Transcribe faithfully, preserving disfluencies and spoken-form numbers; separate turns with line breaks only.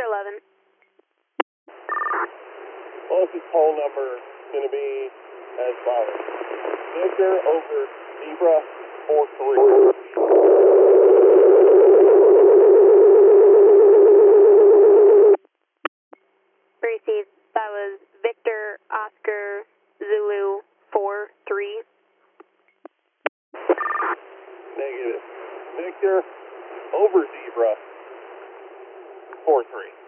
Victor eleven.
Closest call number is going to be as follows. Victor over Zebra four three.
Received. That was Victor Oscar Zulu four three.
Negative. Victor over Zebra four three.